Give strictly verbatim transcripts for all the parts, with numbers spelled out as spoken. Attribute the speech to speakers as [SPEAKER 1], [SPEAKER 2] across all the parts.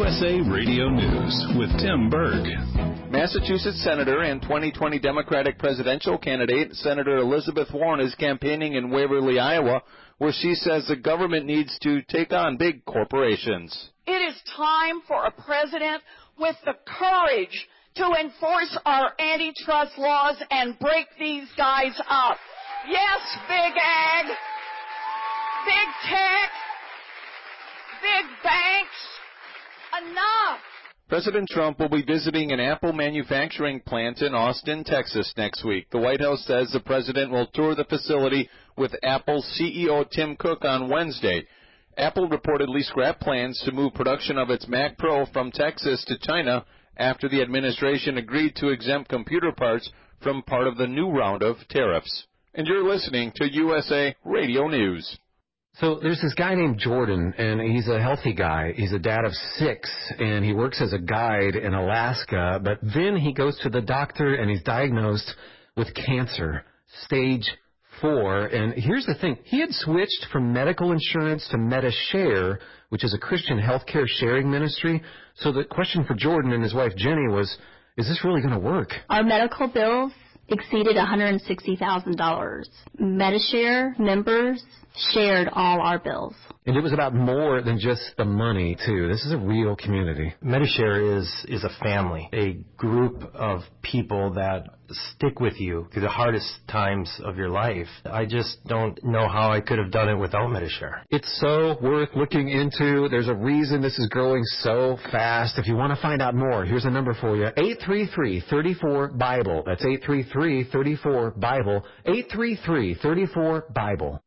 [SPEAKER 1] S A Radio News with Tim Berg.
[SPEAKER 2] Massachusetts Senator and twenty twenty Democratic presidential candidate Senator Elizabeth Warren is campaigning in Waverly, Iowa, where she says the government needs to take on big corporations.
[SPEAKER 3] It is time for a president with the courage to enforce our antitrust laws and break these guys up. Yes, big ag, big tech, big banks, enough.
[SPEAKER 2] President Trump will be visiting an Apple manufacturing plant in Austin, Texas next week. The White House says the president will tour the facility with Apple C E O Tim Cook on Wednesday. Apple reportedly scrapped plans to move production of its Mac Pro from Texas to China after the administration agreed to exempt computer parts from part of the new round of tariffs. And you're listening to U S A Radio News.
[SPEAKER 4] So there's this guy named Jordan, and he's a healthy guy. He's a dad of six, and he works as a guide in Alaska. But then he goes to the doctor, and he's diagnosed with cancer, stage four. And here's the thing. He had switched from medical insurance to MediShare, which is a Christian healthcare sharing ministry. So the question for Jordan and his wife Jenny was, is this really going to work?
[SPEAKER 5] Our medical bills exceeded one hundred sixty thousand dollars. MediShare members shared all our bills.
[SPEAKER 4] And it was about more than just the money, too. This is a real community.
[SPEAKER 6] MediShare is, is a family, a group of people that stick with you through the hardest times of your life. I just don't know how I could have done it without MediShare.
[SPEAKER 4] It's so worth looking into. There's a reason this is growing so fast. If you want to find out more, here's a number for you, eight three three, three four, BIBLE. That's eight three three, three four, BIBLE, eight three three, three four, BIBLE.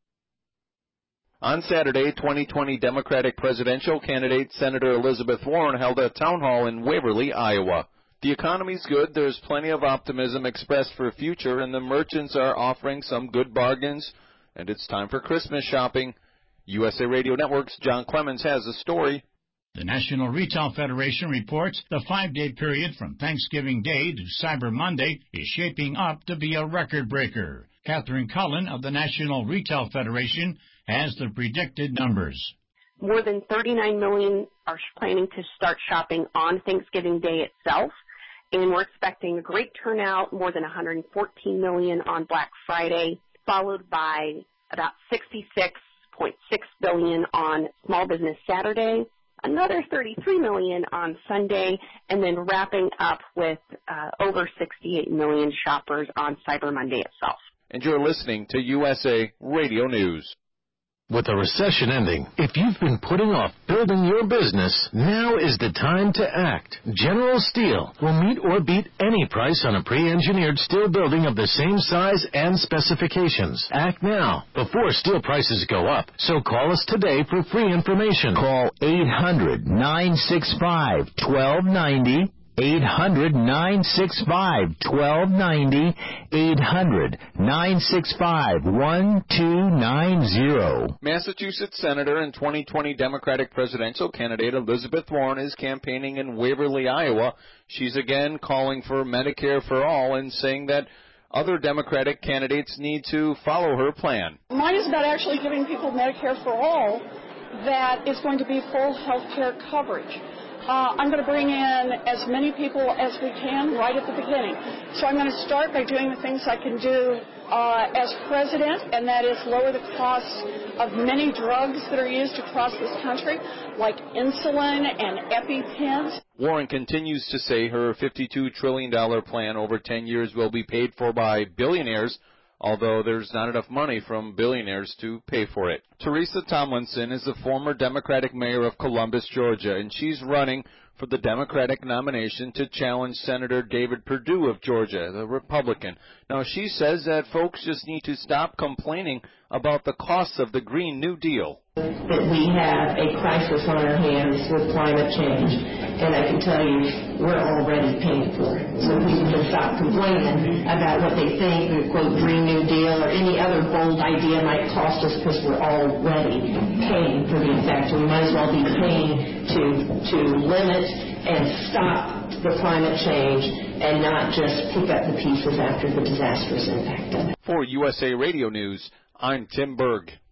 [SPEAKER 2] On Saturday, twenty twenty Democratic presidential candidate Senator Elizabeth Warren held a town hall in Waverly, Iowa. The economy's good, there's plenty of optimism expressed for future, and the merchants are offering some good bargains, and it's time for Christmas shopping. U S A Radio Network's John Clemens has a story.
[SPEAKER 7] The National Retail Federation reports the five-day period from Thanksgiving Day to Cyber Monday is shaping up to be a record breaker. Catherine Cullen of the National Retail Federation has the predicted numbers.
[SPEAKER 8] More than thirty-nine million are planning to start shopping on Thanksgiving Day itself, and we're expecting a great turnout, more than one hundred fourteen million on Black Friday, followed by about sixty-six point six billion on Small Business Saturday, another thirty-three million on Sunday, and then wrapping up with uh, over sixty-eight million shoppers on Cyber Monday itself.
[SPEAKER 2] And you're listening to U S A Radio News.
[SPEAKER 9] With the recession ending, if you've been putting off building your business, now is the time to act. General Steel will meet or beat any price on a pre-engineered steel building of the same size and specifications. Act now, before steel prices go up. So call us today for free information.
[SPEAKER 10] Call eight hundred, nine six five, one two nine zero. eight hundred, nine six five, one two nine zero. eight hundred, nine six five, one two nine zero.
[SPEAKER 2] Massachusetts Senator and twenty twenty Democratic presidential candidate Elizabeth Warren is campaigning in Waverly, Iowa. She's again calling for Medicare for all and saying that other Democratic candidates need to follow her plan.
[SPEAKER 3] Mine is about actually giving people Medicare for all that is going to be full health care coverage. Uh, I'm going to bring in as many people as we can right at the beginning. So I'm going to start by doing the things I can do uh, as president, and that is lower the costs of many drugs that are used across this country, like insulin and EpiPens.
[SPEAKER 2] Warren continues to say her fifty-two trillion dollars plan over ten years will be paid for by billionaires, although there's not enough money from billionaires to pay for it. Teresa Tomlinson is the former Democratic mayor of Columbus, Georgia, and she's running for the Democratic nomination to challenge Senator David Perdue of Georgia, the Republican. Now, she says that folks just need to stop complaining about the costs of the Green New Deal.
[SPEAKER 11] That we have a crisis on our hands with climate change, and I can tell you we're already paying for it. So people can stop complaining about what they think the quote Green New Deal or any other bold idea might cost us, because we're already paying for the effect. We might as well be paying to to limit and stop the climate change and not just pick up the pieces after the disastrous impact of it.
[SPEAKER 2] For U S A Radio News, I'm Tim Berg.